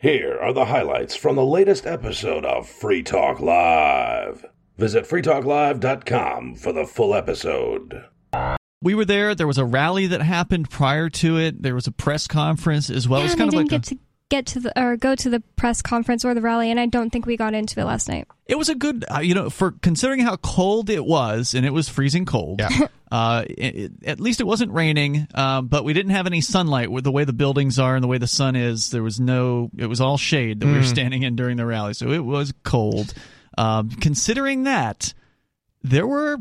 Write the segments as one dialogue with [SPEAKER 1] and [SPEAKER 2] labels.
[SPEAKER 1] Here are the highlights from the latest episode of Free Talk Live. Visit freetalklive.com for the full episode.
[SPEAKER 2] We were there. There was a rally that happened prior to it. There was a press conference as well.
[SPEAKER 3] Yeah,
[SPEAKER 2] It's kind of like
[SPEAKER 3] go to the press conference or the rally, and I don't think we got into it last night.
[SPEAKER 2] It was a good, for considering how cold it was, and it was freezing cold.
[SPEAKER 4] Yeah.
[SPEAKER 2] At least it wasn't raining, but we didn't have any sunlight. With the way the buildings are and the way the sun is, it was all shade that we were standing in during the rally, so it was cold. Considering that, there were,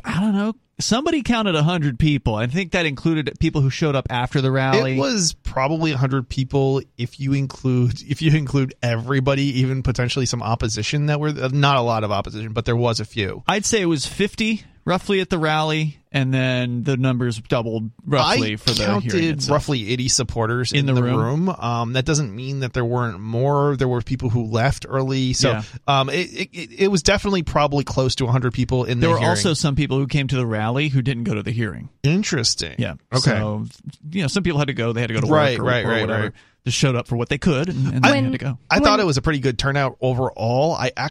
[SPEAKER 2] somebody counted 100 people. I think that included people who showed up after the rally.
[SPEAKER 4] It was probably 100 people if you include everybody, even potentially some opposition that were not a lot of opposition, but there was a few.
[SPEAKER 2] I'd say it was 50 roughly at the rally, and then the numbers doubled roughly for the hearing
[SPEAKER 4] counted
[SPEAKER 2] itself.
[SPEAKER 4] Roughly 80 supporters in the room. That doesn't mean that there weren't more. There were people who left early, so it was definitely probably close to 100 people in the hearing.
[SPEAKER 2] There were also some people who came to the rally who didn't go to the hearing.
[SPEAKER 4] Interesting.
[SPEAKER 2] Yeah.
[SPEAKER 4] Okay.
[SPEAKER 2] So, some people had to go. They had to go to work or whatever.
[SPEAKER 4] Right.
[SPEAKER 2] Just showed up for what they could, and they had to go.
[SPEAKER 4] I thought it was a pretty good turnout overall.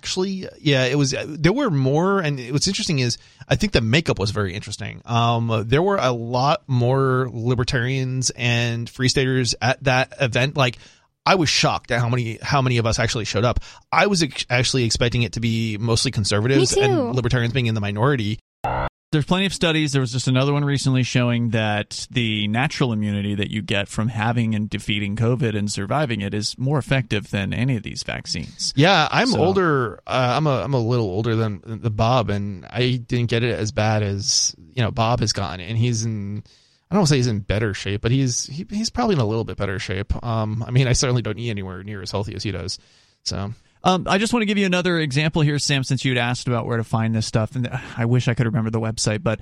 [SPEAKER 4] It was. There were more, and what's interesting is I think the makeup was very interesting. There were a lot more libertarians and free staters at that event. Like, I was shocked at how many of us actually showed up. I was actually expecting it to be mostly conservatives and libertarians being in the minority.
[SPEAKER 2] There's plenty of studies. There was just another one recently showing that the natural immunity that you get from having and defeating COVID and surviving it is more effective than any of these vaccines.
[SPEAKER 4] Yeah, I'm older. I'm a little older than Bob, and I didn't get it as bad as Bob has gotten it, and he's in. I don't want to say he's in better shape, but he's probably in a little bit better shape. I certainly don't eat anywhere near as healthy as he does. So.
[SPEAKER 2] I just want to give you another example here, Sam, since you'd asked about where to find this stuff, and I wish I could remember the website, but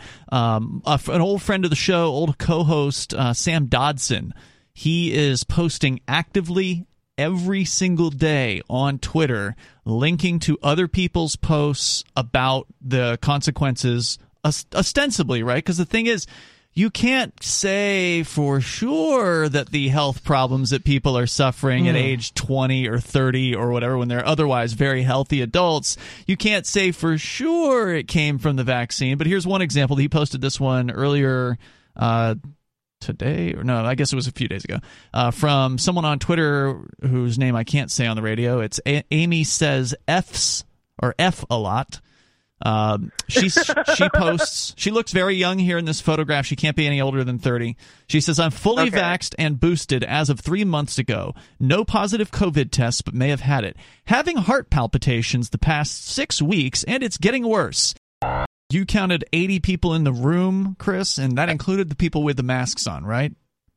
[SPEAKER 2] an old friend of the show, old co-host, Sam Dodson, he is posting actively every single day on Twitter, linking to other people's posts about the consequences, ostensibly, right? Because the thing is, you can't say for sure that the health problems that people are suffering at age 20 or 30 or whatever, when they're otherwise very healthy adults, you can't say for sure it came from the vaccine. But here's one example. He posted this one earlier today, or no, I guess it was a few days ago, from someone on Twitter whose name I can't say on the radio. It's Amy Says F's, or F a lot. She posts, she looks very young here in this photograph. She can't be any older than 30. She says, I'm fully vaxxed and boosted as of 3 months ago. No positive COVID tests, but may have had it. Having heart palpitations the past 6 weeks, and it's getting worse. You counted 80 people in the room, Chris, and that included the people with the masks on, right?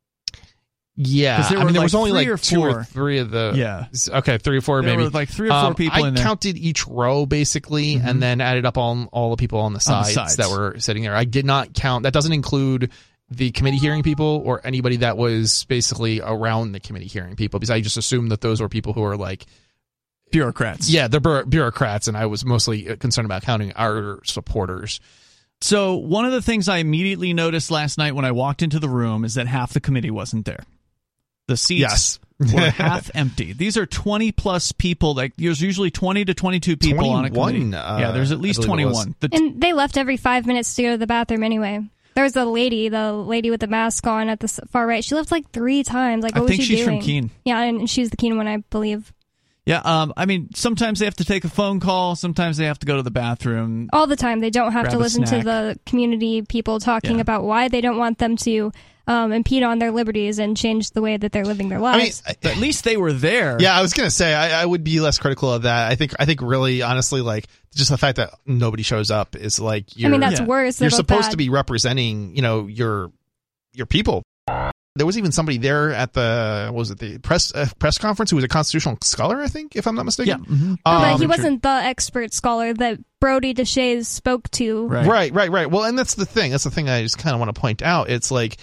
[SPEAKER 4] Yeah, there was only like 2 or 3 of the.
[SPEAKER 2] Yeah.
[SPEAKER 4] Okay, 3 or 4 maybe.
[SPEAKER 2] There were like 3 or 4 people in there.
[SPEAKER 4] I counted each row basically, and then added up all the people on the sides that were sitting there. I did not count. That doesn't include the committee hearing people or anybody that was basically around the committee hearing people, because I just assumed that those were people who are like
[SPEAKER 2] bureaucrats.
[SPEAKER 4] Yeah, they're bureaucrats, and I was mostly concerned about counting our supporters.
[SPEAKER 2] So one of the things I immediately noticed last night when I walked into the room is that half the committee wasn't there. The seats were half empty. These are 20-plus people. Like, there's usually 20 to 22 people on a committee. There's at least 21.
[SPEAKER 3] And they left every 5 minutes to go to the bathroom anyway. There was the lady with the mask on at the far right. She left like 3 times. Like, what was she doing? I think she's from
[SPEAKER 2] Keene.
[SPEAKER 3] Yeah, and she's the Keene one, I believe.
[SPEAKER 2] Yeah, sometimes they have to take a phone call. Sometimes they have to go to the bathroom.
[SPEAKER 3] All the time. They don't have to listen to the community people talking about why they don't want them to impede on their liberties and change the way that they're living their lives.
[SPEAKER 2] At least they were there.
[SPEAKER 4] Yeah, I was gonna say I would be less critical of that. I think really honestly, like, just the fact that nobody shows up is like
[SPEAKER 3] that's worse.
[SPEAKER 4] You're supposed to be representing your people. There was even somebody there at the press conference who was a constitutional scholar, I think, if I'm not mistaken.
[SPEAKER 2] Yeah.
[SPEAKER 3] But he wasn't the expert scholar that Brody Deshays spoke to.
[SPEAKER 4] Right. Well, and that's the thing. That's the thing I just kind of want to point out. It's like,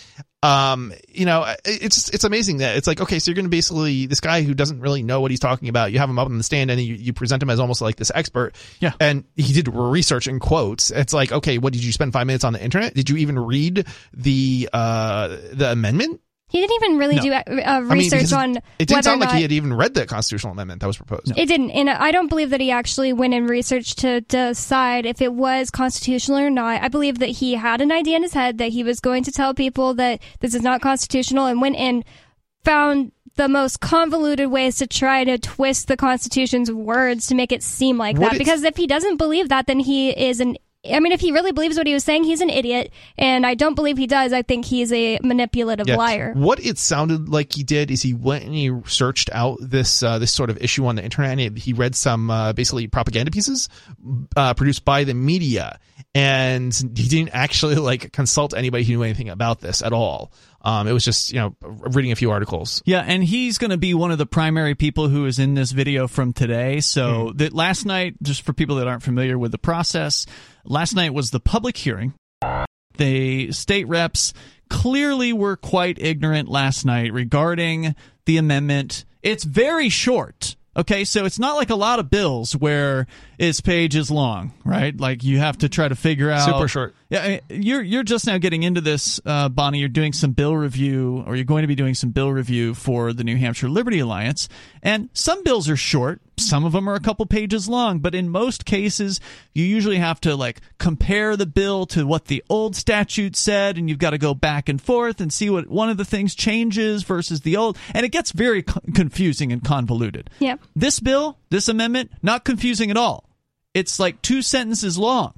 [SPEAKER 4] it's amazing that it's like, okay, so you're going to basically, this guy who doesn't really know what he's talking about, you have him up on the stand and you present him as almost like this expert.
[SPEAKER 2] Yeah.
[SPEAKER 4] And he did research in quotes. It's like, okay, what did you spend 5 minutes on the internet? Did you even read the amendment?
[SPEAKER 3] He didn't even really do research on
[SPEAKER 4] it didn't sound
[SPEAKER 3] like
[SPEAKER 4] he had even read the constitutional amendment that was proposed.
[SPEAKER 3] It didn't, and I don't believe that he actually went and researched to decide if it was constitutional or not. I believe that he had an idea in his head that he was going to tell people that this is not constitutional, and went and found the most convoluted ways to try to twist the Constitution's words to make it seem like that. Because if he doesn't believe that, then he is if he really believes what he was saying, he's an idiot, and I don't believe he does. I think he's a manipulative liar.
[SPEAKER 4] What it sounded like he did is he went and he searched out this sort of issue on the internet, and he read some basically propaganda pieces produced by the media, and he didn't actually consult anybody who knew anything about this at all. It was just, reading a few articles.
[SPEAKER 2] Yeah, and he's going to be one of the primary people who is in this video from today. So that last night, just for people that aren't familiar with the process, last night was the public hearing. The state reps clearly were quite ignorant last night regarding the amendment. It's very short. Okay, so it's not like a lot of bills where its page is long, right? Like you have to try to figure out.
[SPEAKER 4] Super short.
[SPEAKER 2] Yeah, you're just now getting into this, Bonnie. You're doing some bill review, or you're going to be doing some bill review for the New Hampshire Liberty Alliance. And some bills are short. Some of them are a couple pages long. But in most cases, you usually have to compare the bill to what the old statute said, and you've got to go back and forth and see what one of the things changes versus the old. And it gets very confusing and convoluted.
[SPEAKER 3] Yep.
[SPEAKER 2] This bill, this amendment, not confusing at all. It's 2 sentences long.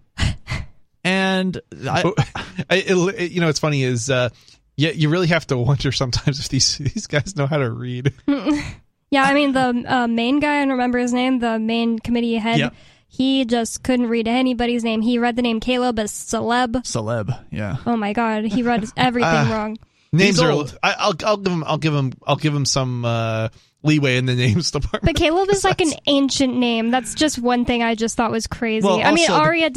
[SPEAKER 2] And
[SPEAKER 4] it's funny is you really have to wonder sometimes if these guys know how to read.
[SPEAKER 3] Yeah, I mean the main guy, I don't remember his name, the main committee head. Yep. He just couldn't read anybody's name. He read the name Caleb as Celeb.
[SPEAKER 2] Celeb, yeah.
[SPEAKER 3] Oh my God, he read everything wrong.
[SPEAKER 4] Names are old. I'll give him some leeway in the names department.
[SPEAKER 3] But Caleb is an ancient name. That's just one thing I just thought was crazy.
[SPEAKER 2] Well,
[SPEAKER 3] Aria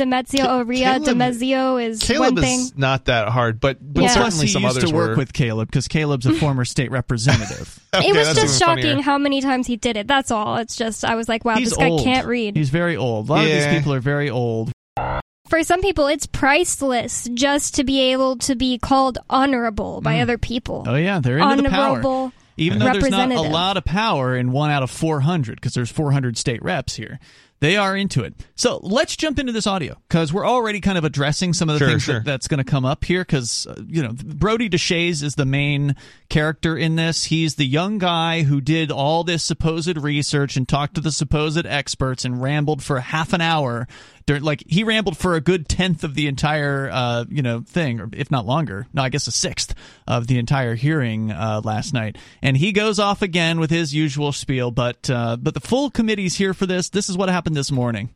[SPEAKER 3] Demezio is
[SPEAKER 4] Caleb
[SPEAKER 3] one thing.
[SPEAKER 4] Is not that hard, but certainly some others
[SPEAKER 2] used to work
[SPEAKER 4] were.
[SPEAKER 2] with Caleb because Caleb's a former state representative.
[SPEAKER 3] It was just shocking how many times he did it. That's all. It's just, I was like, wow,
[SPEAKER 2] He's
[SPEAKER 3] this guy
[SPEAKER 2] old.
[SPEAKER 3] can't read.
[SPEAKER 2] He's very old. A lot of these people are very old.
[SPEAKER 3] For some people, it's priceless just to be able to be called honorable by other people.
[SPEAKER 2] Oh, yeah, they're into the power.
[SPEAKER 3] Honorable.
[SPEAKER 2] Even though there's not a lot of power in 1 out of 400, because there's 400 state reps here, they are into it. So let's jump into this audio, because we're already kind of addressing some of the things that's going to come up here, because, Brody Deshays is the main character in this. He's the young guy who did all this supposed research and talked to the supposed experts and rambled for half an hour. He rambled for a good 10th of the entire, thing, or if not longer. No, I guess a 6th of the entire hearing last night. And he goes off again with his usual spiel. But the full committee's here for this. This is what happened this morning.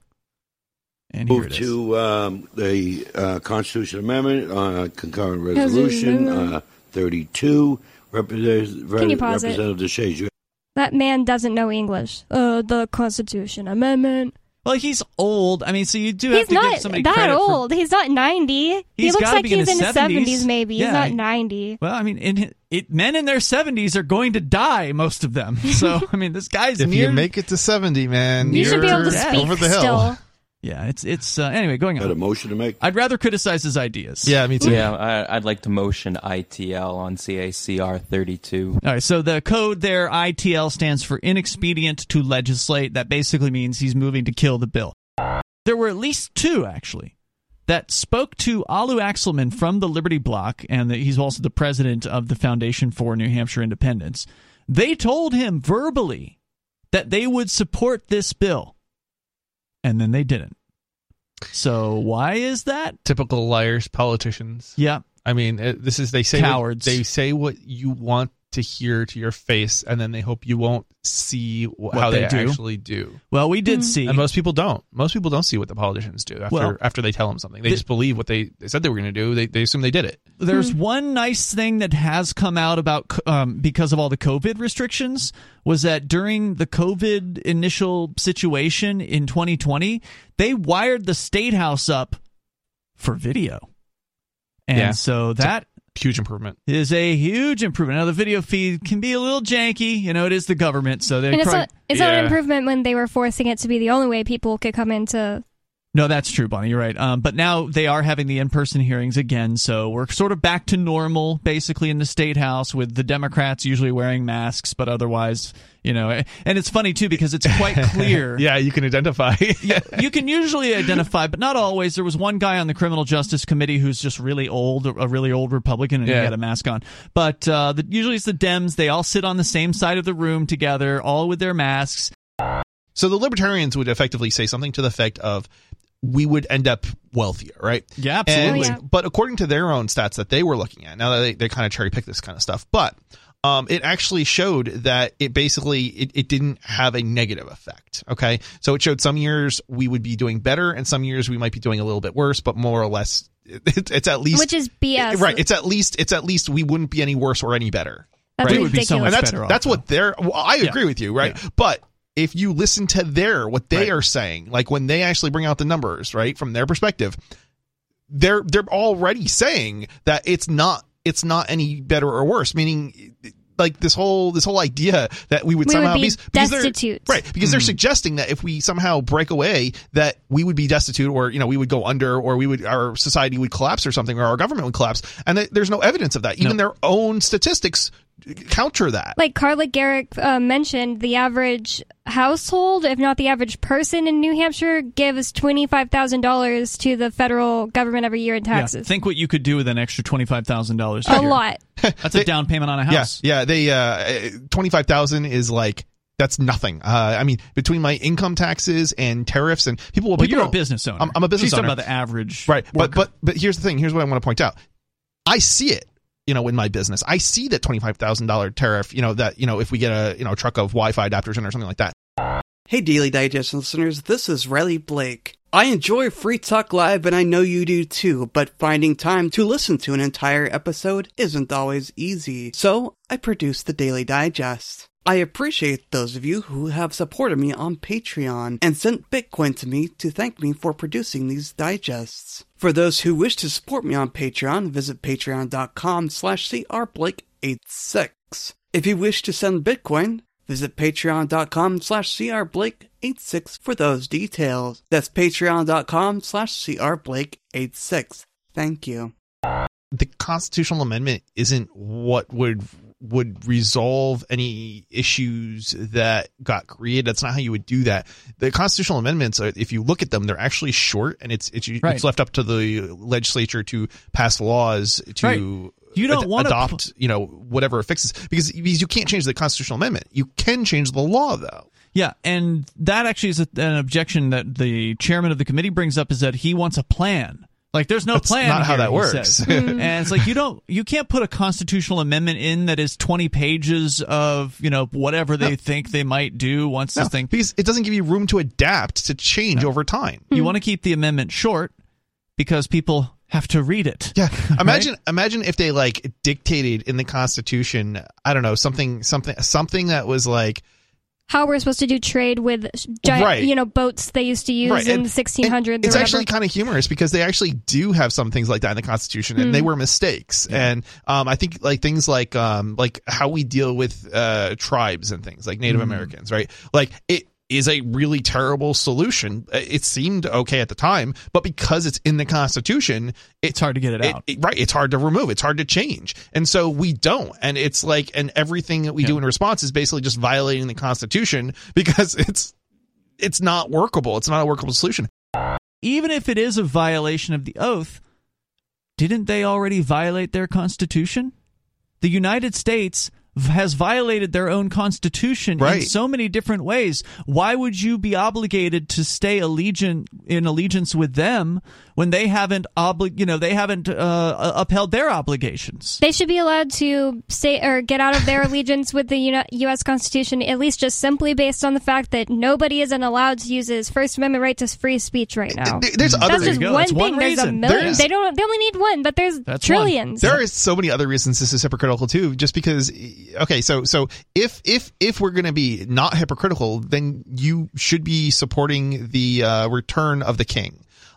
[SPEAKER 2] And here it is.
[SPEAKER 5] To the Constitution Amendment, concurrent resolution 32. Representative Deshays.
[SPEAKER 3] That man doesn't know English. The Constitution Amendment.
[SPEAKER 2] Well, he's old. I mean, so you do have to give somebody credit.
[SPEAKER 3] He's not that old. He's not 90. He looks like he's in his 70s, maybe.
[SPEAKER 2] Yeah.
[SPEAKER 3] He's not 90.
[SPEAKER 2] Well, I mean, men in their 70s are going to die, most of them. So, I mean, this guy's
[SPEAKER 4] if you make it to 70, man,
[SPEAKER 3] you should be able to speak
[SPEAKER 4] over the hill.
[SPEAKER 3] Still.
[SPEAKER 2] Yeah, it's anyway, going on.
[SPEAKER 5] Got a motion to make?
[SPEAKER 2] I'd rather criticize his ideas.
[SPEAKER 4] Yeah, me too.
[SPEAKER 6] Yeah, I'd like to motion ITL on CACR 32.
[SPEAKER 2] All right, so the code there, ITL, stands for inexpedient to legislate. That basically means he's moving to kill the bill. There were at least 2, actually, that spoke to Alu Axelman from the Liberty Bloc, and he's also the president of the Foundation for New Hampshire Independence. They told him verbally that they would support this bill. And then they didn't. So why is that?
[SPEAKER 4] Typical liars, politicians.
[SPEAKER 2] Yeah.
[SPEAKER 4] I mean, they say
[SPEAKER 2] cowards.
[SPEAKER 4] They say what you want to hear to your face, and then they hope you won't see how they actually do.
[SPEAKER 2] Well, we did see.
[SPEAKER 4] And most people don't. Most people don't see what the politicians do after they tell them something. They just believe what they said they were going to do. They assume they did it.
[SPEAKER 2] There's one nice thing that has come out about because of all the COVID restrictions was that during the COVID initial situation in 2020, they wired the State House up for video. And so that
[SPEAKER 4] huge improvement
[SPEAKER 2] is a huge improvement. Now the video feed can be a little janky, it is the government, so they
[SPEAKER 3] it's not an improvement when they were forcing it to be the only way people could come into
[SPEAKER 2] No, that's true, Bonnie. You're right. But now they are having the in-person hearings again, so we're sort of back to normal, basically, in the State House, with the Democrats usually wearing masks, but otherwise, and it's funny, too, because it's quite clear.
[SPEAKER 4] Yeah, you can identify.
[SPEAKER 2] You can usually identify, but not always. There was one guy on the Criminal Justice Committee who's just really old, a really old Republican, and he had a mask on. But usually it's the Dems. They all sit on the same side of the room together, all with their masks.
[SPEAKER 4] So the Libertarians would effectively say something to the effect of, we would end up wealthier, right?
[SPEAKER 2] Yeah, absolutely.
[SPEAKER 4] But according to their own stats that they were looking at, now that they kind of cherry pick this kind of stuff, but it actually showed that it basically it didn't have a negative effect. Okay, so it showed some years we would be doing better, and some years we might be doing a little bit worse, but more or less, it's at least,
[SPEAKER 3] which is BS,
[SPEAKER 4] right? It's at least we wouldn't be any worse or any better.
[SPEAKER 3] That's
[SPEAKER 2] right?
[SPEAKER 3] ridiculous.
[SPEAKER 2] It would be so much
[SPEAKER 4] and
[SPEAKER 2] better.
[SPEAKER 4] That's what they're. Well, I agree with you, right?
[SPEAKER 2] Yeah.
[SPEAKER 4] But if you listen to what they are saying, like when they actually bring out the numbers, right, from their perspective, they're already saying that it's not any better or worse, meaning like this whole idea that we would somehow
[SPEAKER 3] be destitute,
[SPEAKER 4] right? Because they're suggesting that if we somehow break away, that we would be destitute, or we would go under, or our society would collapse or something, or our government would collapse, and there's no evidence of that. Even their own statistics counter that.
[SPEAKER 3] Like Carla Garrick mentioned, the average household, if not the average person in New Hampshire, gives $25,000 to the federal government every year in taxes.
[SPEAKER 2] Yeah, think what you could do with an extra $25,000.
[SPEAKER 3] A lot.
[SPEAKER 2] That's a down payment on a house.
[SPEAKER 4] Yeah. They $25,000 is like, that's nothing. I mean, between my income taxes and tariffs, and people.
[SPEAKER 2] Well, you're a business owner.
[SPEAKER 4] I'm a business owner.
[SPEAKER 2] She's talking about the average,
[SPEAKER 4] right?
[SPEAKER 2] Worker.
[SPEAKER 4] But here's the thing. Here's what I want to point out. I see it. In my business, I see that $25,000 tariff, if we get a truck of Wi-Fi adapters in or something like that.
[SPEAKER 7] Hey, Daily Digest listeners, this is Riley Blake. I enjoy Free Talk Live, and I know you do too, but finding time to listen to an entire episode isn't always easy. So, I produce the Daily Digest. I appreciate those of you who have supported me on Patreon and sent Bitcoin to me to thank me for producing these digests. For those who wish to support me on Patreon, visit patreon.com/crblake86. If you wish to send Bitcoin, visit patreon.com/crblake86 for those details. That's patreon.com/crblake86. Thank you.
[SPEAKER 4] The constitutional amendment isn't what would resolve any issues that got created. That's not how you would do that. The constitutional amendments, if you look at them, they're actually short, and it's left up to the legislature to pass laws to
[SPEAKER 2] you don't want
[SPEAKER 4] adopt whatever fixes, because you can't change the constitutional amendment. You can change the law, though.
[SPEAKER 2] Yeah, and that actually is an objection that the chairman of the committee brings up, is that he wants a plan. Like, there's no plan.
[SPEAKER 4] Not how
[SPEAKER 2] here,
[SPEAKER 4] that works.
[SPEAKER 2] And it's like you can't put a constitutional amendment in that is 20 pages of whatever they think they might do once this thing,
[SPEAKER 4] because it doesn't give you room to adapt to change over time.
[SPEAKER 2] You want to keep the amendment short because people have to read it.
[SPEAKER 4] Yeah, imagine if they dictated in the Constitution, I don't know, something that was like,
[SPEAKER 3] how we're supposed to do trade with giant, boats they used to use in the 1600s.
[SPEAKER 4] It's actually kind of humorous, because they actually do have some things like that in the Constitution, and they were mistakes. Yeah. And I think things like how we deal with tribes and things like Native Americans, right? Like, it is a really terrible solution. It seemed okay at the time, but because it's in the Constitution,
[SPEAKER 2] it's hard to get it out.
[SPEAKER 4] Right. It's hard to remove. It's hard to change. And so we don't. And it's and everything that we do in response is basically just violating the Constitution, because it's not workable. It's not a workable solution.
[SPEAKER 2] Even if it is a violation of the oath, didn't they already violate their Constitution? The United States has violated their own Constitution in so many different ways. Why would you be obligated to stay in allegiance with them when they haven't upheld their obligations?
[SPEAKER 3] They should be allowed to stay or get out of their allegiance with the U.S. Constitution, at least just simply based on the fact that nobody isn't allowed to use his First Amendment right to free speech right now.
[SPEAKER 4] That's
[SPEAKER 3] just one thing. There's a million. They only need one, but there's trillions.
[SPEAKER 4] There is so many other reasons this is hypocritical too. Just because, okay, so if we're going to be not hypocritical, then you should be supporting the return of the king.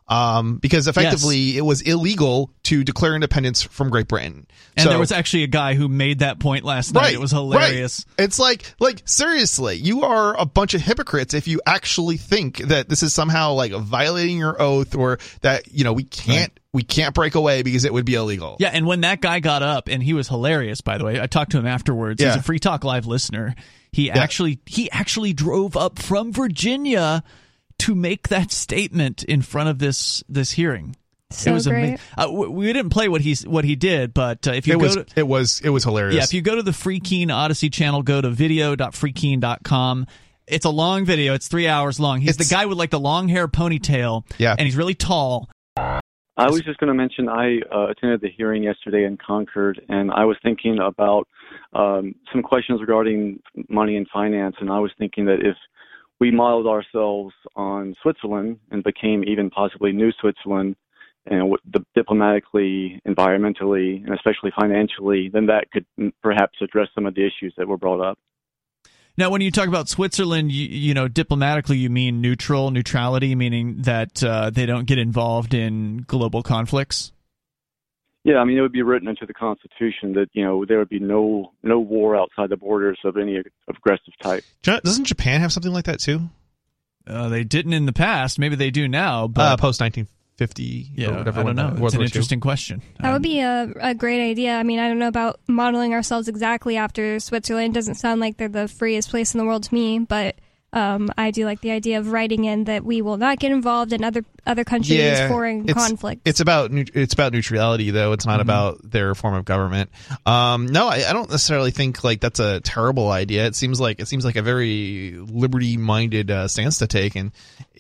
[SPEAKER 4] because effectively it was illegal to declare independence from Great Britain.
[SPEAKER 2] And there was actually a guy who made that point last night. It was hilarious.
[SPEAKER 4] Right. It's like seriously, you are a bunch of hypocrites if you actually think that this is somehow like violating your oath, or that, we can't break away because it would be illegal.
[SPEAKER 2] Yeah, and when that guy got up, and he was hilarious, by the way. I talked to him afterwards.
[SPEAKER 4] Yeah.
[SPEAKER 2] He's a Free Talk Live listener. He actually drove up from Virginia to make that statement in front of this hearing.
[SPEAKER 3] So
[SPEAKER 2] it was
[SPEAKER 3] great.
[SPEAKER 2] We didn't play what he did, but if you
[SPEAKER 4] it was hilarious.
[SPEAKER 2] Yeah, if you go to the Free Keene Odyssey channel, go to video.freekeene.com. It's a long video. It's 3 hours long. He's the guy with like the long hair ponytail.
[SPEAKER 4] Yeah,
[SPEAKER 2] and he's really tall.
[SPEAKER 8] I was just going to mention I attended the hearing yesterday in Concord, and I was thinking about some questions regarding money and finance, and I was thinking that if we modeled ourselves on Switzerland and became even possibly New Switzerland, and diplomatically, environmentally, and especially financially, then that could perhaps address some of the issues that were brought up.
[SPEAKER 2] Now, when you talk about Switzerland, diplomatically, you mean neutrality, meaning that they don't get involved in global conflicts?
[SPEAKER 8] Yeah, I mean, it would be written into the Constitution that, there would be no war outside the borders of any aggressive type.
[SPEAKER 4] Doesn't Japan have something like that, too?
[SPEAKER 2] They didn't in the past. Maybe they do now. But
[SPEAKER 4] post-1950.
[SPEAKER 2] Yeah,
[SPEAKER 4] or whatever.
[SPEAKER 2] I don't know. It's an interesting question.
[SPEAKER 3] That would be a great idea. I mean, I don't know about modeling ourselves exactly after Switzerland. Doesn't sound like they're the freest place in the world to me, but I do like the idea of writing in that we will not get involved in other countries' foreign conflicts.
[SPEAKER 4] It's about neutrality, though. It's not about their form of government. No, I don't necessarily think like that's a terrible idea. It seems like a very liberty-minded stance to take, and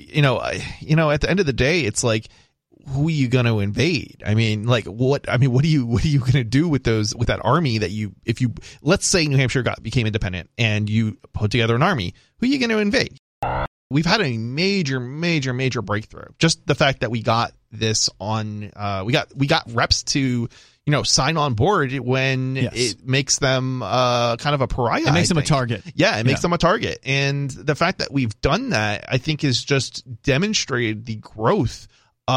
[SPEAKER 4] at the end of the day, it's like, who are you going to invade? I mean, what are you going to do with that army that if you let's say New Hampshire became independent and you put together an army, who are you going to invade? We've had a major breakthrough. Just the fact that we got this on, we got reps to, sign on board when it makes them kind of a pariah.
[SPEAKER 2] It makes them a target.
[SPEAKER 4] Yeah, it makes them a target. And the fact that we've done that, I think, is just demonstrated the growth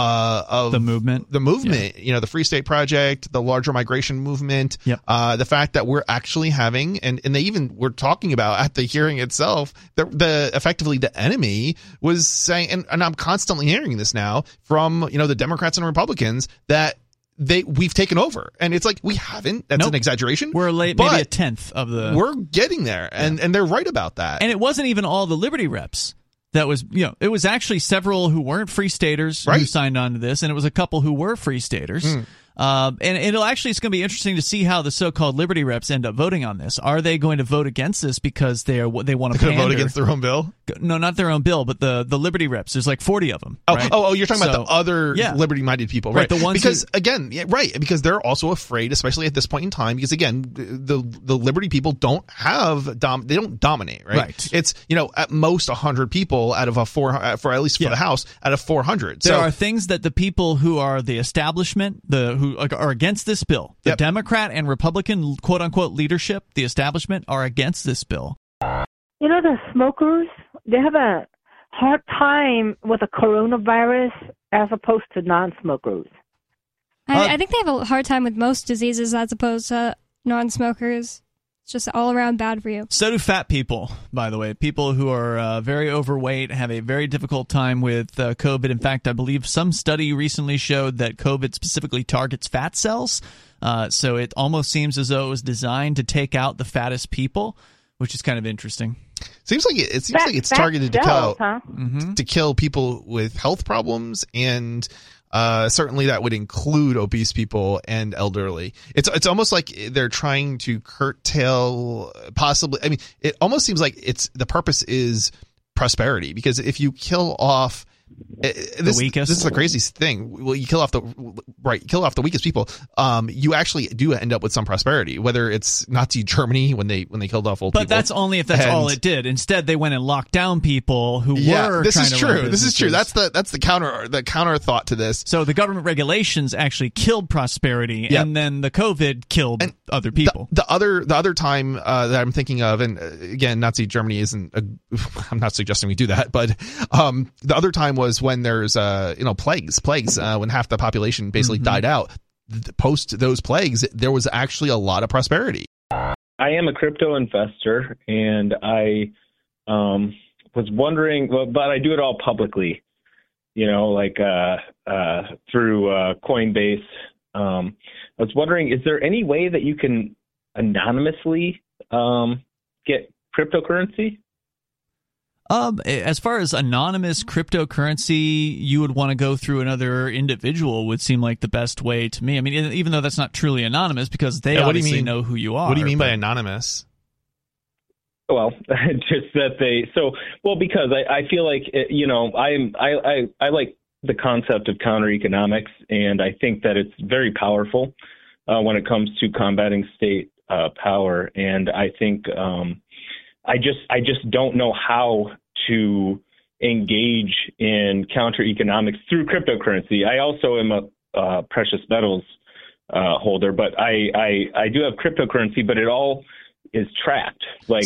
[SPEAKER 4] of
[SPEAKER 2] the movement,
[SPEAKER 4] the Free State Project, the larger migration movement, the fact that we're actually having, and they even were talking about at the hearing itself, the effectively the enemy was saying, and I'm constantly hearing this now from, the Democrats and Republicans, that we've taken over, and it's like we haven't. That's an exaggeration.
[SPEAKER 2] We're maybe a tenth of the.
[SPEAKER 4] We're getting there, and they're right about that.
[SPEAKER 2] And it wasn't even all the Liberty reps. That was, it was actually several who weren't Free Staters who signed on to this, and it was a couple who were Free Staters. And it's going to be interesting to see how the so-called Liberty reps end up voting on this. Are they going to vote against this because they want to pander?
[SPEAKER 4] Vote against their own bill?
[SPEAKER 2] No, not their own bill, but the Liberty reps. There's like 40 of them.
[SPEAKER 4] Right? Oh, you're talking about the other liberty-minded people, right?
[SPEAKER 2] The ones
[SPEAKER 4] because they're also afraid, especially at this point in time, because again, the Liberty people don't have they don't dominate, right? It's at most 100 people out of for at least for the House out of 400.
[SPEAKER 2] There are things that the people who are the establishment, who are against this bill, the Democrat and Republican quote unquote leadership, the establishment, are against this bill.
[SPEAKER 9] The smokers, they have a hard time with the coronavirus as opposed to non-smokers.
[SPEAKER 3] I think they have a hard time with most diseases as opposed to non-smokers. It's just all around bad for you.
[SPEAKER 2] So do fat people, by the way. People who are very overweight have a very difficult time with COVID. In fact, I believe some study recently showed that COVID specifically targets fat cells. So it almost seems as though it was designed to take out the fattest people, which is kind of interesting.
[SPEAKER 4] Seems like it's targeted to kill people with health problems, and certainly that would include obese people and elderly. It's almost like they're trying to curtail possibly. I mean, it almost seems like the purpose is prosperity, because if you kill off
[SPEAKER 2] the weakest.
[SPEAKER 4] This is the craziest thing. Well, you kill off the weakest people. You actually do end up with some prosperity, whether it's Nazi Germany when they killed off old people.
[SPEAKER 2] But that's only if that's all it did. Instead, they went and locked down people who were.
[SPEAKER 4] This is
[SPEAKER 2] true.
[SPEAKER 4] This is true. That's the counter thought to this.
[SPEAKER 2] So the government regulations actually killed prosperity, and then the COVID killed other people.
[SPEAKER 4] The other time that I'm thinking of, and again, Nazi Germany isn't. I'm not suggesting we do that, but the other time was when there's plagues when half the population basically died out. Post those plagues, there was actually a lot of prosperity.
[SPEAKER 10] I am a crypto investor, and I was wondering, but I do it all publicly, like through Coinbase. I was wondering, is there any way that you can anonymously get cryptocurrency?
[SPEAKER 2] As far as anonymous cryptocurrency, you would want to go through another individual would seem like the best way to me. I mean, even though that's not truly anonymous because they obviously know who you are.
[SPEAKER 4] What do you mean by anonymous?
[SPEAKER 10] Well, just that because I feel like, I like the concept of counter economics, and I think that it's very powerful when it comes to combating state power. And I think, I just don't know how to engage in counter economics through cryptocurrency. I also am a precious metals holder, but I do have cryptocurrency, but it all is tracked. Like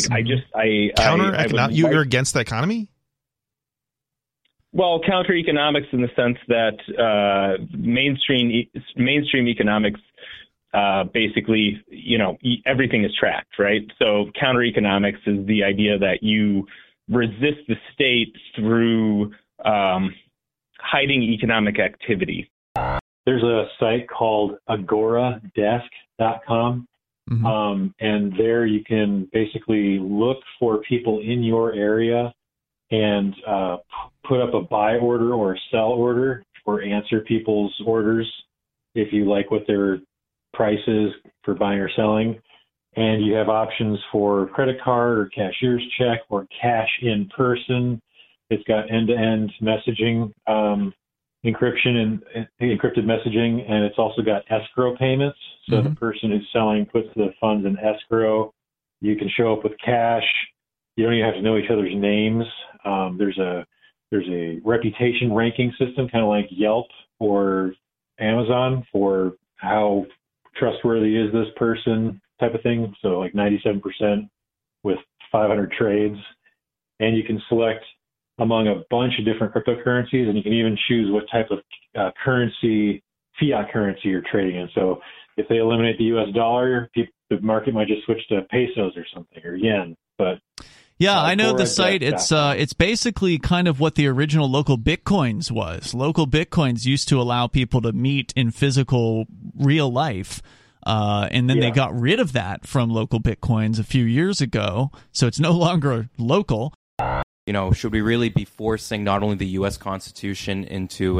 [SPEAKER 4] you're against the economy?
[SPEAKER 10] Well, counter economics in the sense that mainstream economics. Basically, everything is tracked, right? So counter economics is the idea that you resist the state through hiding economic activity.
[SPEAKER 11] There's a site called agoradesk.com, and there you can basically look for people in your area and put up a buy order or a sell order or answer people's orders if you like what they're prices for buying or selling, and you have options for credit card or cashier's check or cash in person. It's got end-to-end messaging, encryption and encrypted messaging, and it's also got escrow payments. So the person who's selling puts the funds in escrow. You can show up with cash. You don't even have to know each other's names. There's a reputation ranking system, kind of like Yelp or Amazon, for how trustworthy is this person type of thing. So like 97% with 500 trades. And you can select among a bunch of different cryptocurrencies, and you can even choose what type of currency, fiat currency you're trading in. So if they eliminate the US dollar, the market might just switch to pesos or something, or yen. But
[SPEAKER 2] yeah, I know the site. It's basically kind of what the original Local Bitcoins was. Local Bitcoins used to allow people to meet in physical real life, and then they got rid of that from Local Bitcoins a few years ago, so it's no longer local.
[SPEAKER 6] Should we really be forcing not only the U.S. Constitution into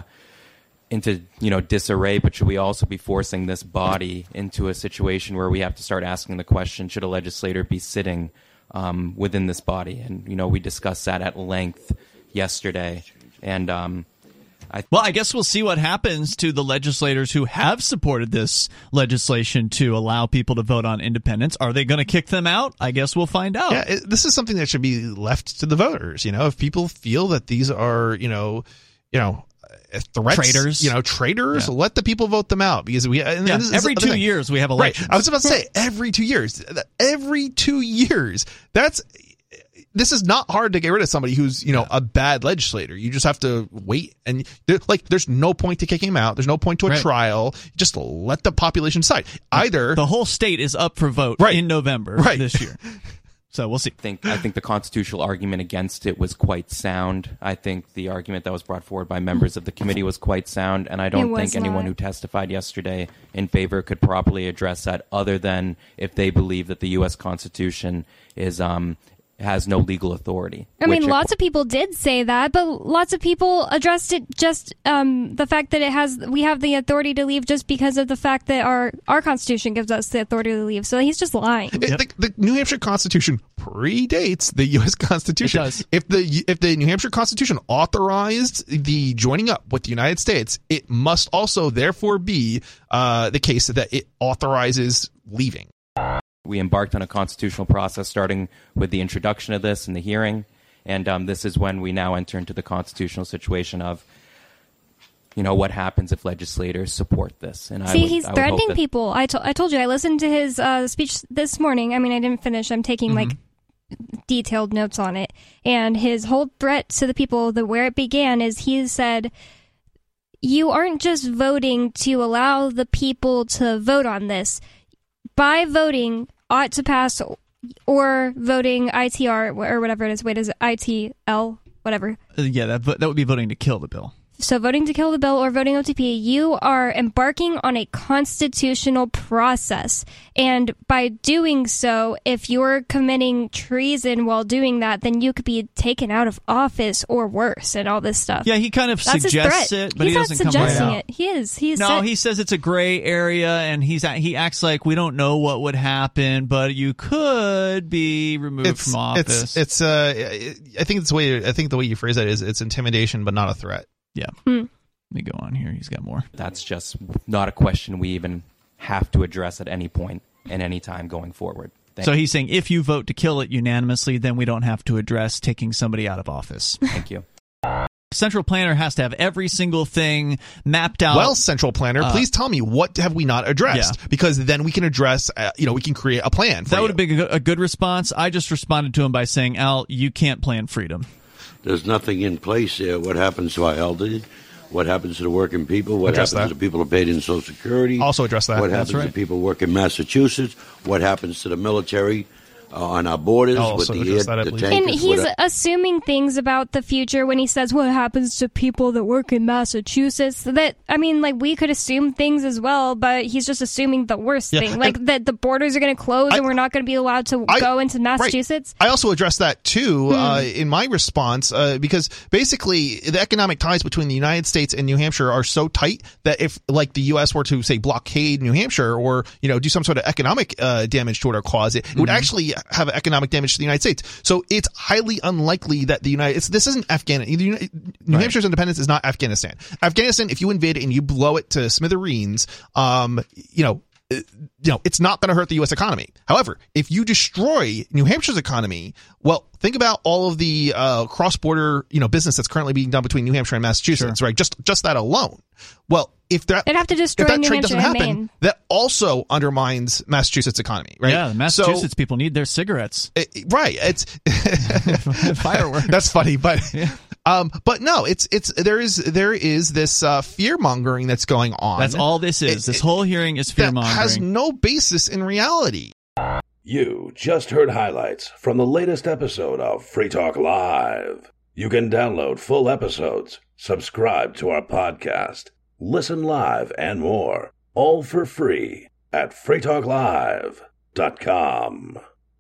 [SPEAKER 6] disarray, but should we also be forcing this body into a situation where we have to start asking the question, should a legislator be sitting within this body? And, we discussed that at length yesterday. And
[SPEAKER 2] I guess we'll see what happens to the legislators who have supported this legislation to allow people to vote on independence. Are they going to kick them out? I guess we'll find out.
[SPEAKER 4] Yeah, this is something that should be left to the voters. If people feel that these are, threats, traitors, let the people vote them out, because
[SPEAKER 2] every 2 years we have elections.
[SPEAKER 4] Right. I was about to say every 2 years. Every 2 years. This is not hard to get rid of somebody who's, a bad legislator. You just have to wait, and there's no point to kicking him out. There's no point to a trial. Just let the population decide. Either
[SPEAKER 2] the whole state is up for vote in November this year. So we'll see.
[SPEAKER 6] I think the constitutional argument against it was quite sound. I think the argument that was brought forward by members of the committee was quite sound, and I don't think anyone who testified yesterday in favor could properly address that, other than if they believe that the U.S. Constitution has no legal authority.
[SPEAKER 3] I mean, lots of people did say that, but lots of people addressed it just the fact that we have the authority to leave just because of the fact that our Constitution gives us the authority to leave. So he's just lying.
[SPEAKER 4] The New Hampshire Constitution predates the U.S. Constitution.
[SPEAKER 2] It does.
[SPEAKER 4] If the New Hampshire Constitution authorized the joining up with the United States, it must also therefore be the case that it authorizes leaving.
[SPEAKER 6] We embarked on a constitutional process starting with the introduction of this and the hearing, and this is when we now enter into the constitutional situation of, what happens if legislators support this. And
[SPEAKER 3] he's threatening people. I told you, I listened to his speech this morning. I mean, I didn't finish. I'm taking detailed notes on it. And his whole threat to the people, where it began, is he said, you aren't just voting to allow the people to vote on this. By voting, ought to pass, or voting ITR, or whatever it is. Wait, is it ITL? Whatever.
[SPEAKER 2] Yeah, that would be voting to kill the bill.
[SPEAKER 3] So voting to kill the bill or voting OTP, you are embarking on a constitutional process. And by doing so, if you're committing treason while doing that, then you could be taken out of office or worse and all this stuff.
[SPEAKER 2] Yeah, he kind of suggests it, but he doesn't come right out.
[SPEAKER 3] He is. He
[SPEAKER 2] says it's a gray area, and he acts like we don't know what would happen, but you could be removed from office.
[SPEAKER 4] I think the way you phrase that is it's intimidation, but not a threat.
[SPEAKER 2] Yeah. Let me go on here. He's got more.
[SPEAKER 6] That's just not a question we even have to address at any point and any time going forward.
[SPEAKER 2] So he's saying if you vote to kill it unanimously, then we don't have to address taking somebody out of office.
[SPEAKER 6] Thank you.
[SPEAKER 2] Central Planner has to have every single thing mapped out.
[SPEAKER 4] Well, Central Planner, please tell me, what have we not addressed? Yeah. Because then we can address, we can create a plan for
[SPEAKER 2] That would have been a good response. I just responded to him by saying, Al, you can't plan freedom.
[SPEAKER 5] There's nothing in place there. What happens to our elderly? What happens to the working people? What happens to the people who are paid in Social Security?
[SPEAKER 4] Also address that.
[SPEAKER 5] What happens to people who work in Massachusetts? What happens to the military on our borders with the tankers?
[SPEAKER 3] And he's assuming things about the future when he says what happens to people that work in Massachusetts. We could assume things as well, but he's just assuming the worst thing, like that the borders are going to close and we're not going to be allowed to go into Massachusetts.
[SPEAKER 4] Right. I also addressed that too in my response because basically the economic ties between the United States and New Hampshire are so tight that if like the U.S. were to say blockade New Hampshire or do some sort of economic damage toward our cause, it would actually have economic damage to the United States. So it's highly unlikely that this isn't Afghanistan. New Hampshire's independence is not Afghanistan. Afghanistan, if you invade it and you blow it to smithereens, it's not going to hurt the U.S. economy. However, if you destroy New Hampshire's economy, well, think about all of the cross-border, business that's currently being done between New Hampshire and Massachusetts, right? Just that alone. Well, if that
[SPEAKER 3] New
[SPEAKER 4] trade doesn't happen,
[SPEAKER 3] Maine.
[SPEAKER 4] that also undermines Massachusetts' economy, right?
[SPEAKER 2] Yeah, Massachusetts people need their cigarettes.
[SPEAKER 4] Right. It's
[SPEAKER 2] fireworks.
[SPEAKER 4] That's funny, but but no, there is this fear mongering that's going on.
[SPEAKER 2] That's all this is. This whole hearing is fear mongering.
[SPEAKER 4] That has no basis in reality.
[SPEAKER 1] You just heard highlights from the latest episode of Free Talk Live. You can download full episodes, subscribe to our podcast, listen live, and more, all for free at freetalklive.com.